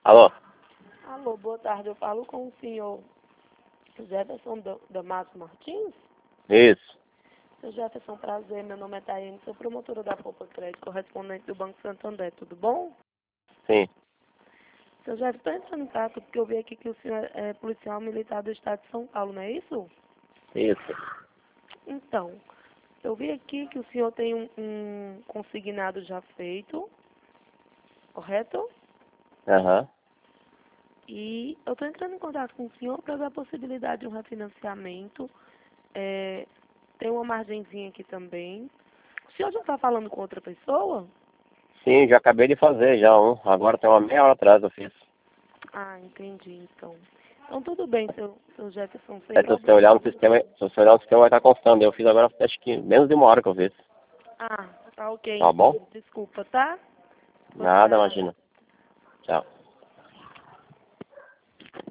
Alô? Alô, boa tarde. Eu falo com o senhor Jefferson Damaso Martins? Isso. Seu Jefferson, prazer. Meu nome é Taiane, sou promotora da Poupa Crédito, correspondente do Banco Santander. Tudo bom? Sim. Seu Jefferson, estou entrando em contato porque eu vi aqui que o senhor é policial militar do estado de São Paulo, não é isso? Isso. Então, eu vi aqui que o senhor tem um consignado já feito, correto? Aham. E eu estou entrando em contato com o senhor para ver a possibilidade de um refinanciamento. Tem uma margenzinha aqui também. O senhor já está falando com outra pessoa? Sim, já acabei de fazer já um. Agora tem uma meia hora atrás eu fiz. Ah, entendi, então. Então tudo bem, seu Jefferson, sem É, se você olhar problema. no sistema, se você olhar no sistema vai estar constando. Eu fiz agora acho que menos de uma hora que eu fiz. Ah, tá ok, Tá bom? então. Desculpa, tá? Boa Nada, tarde. imagina. Tchau.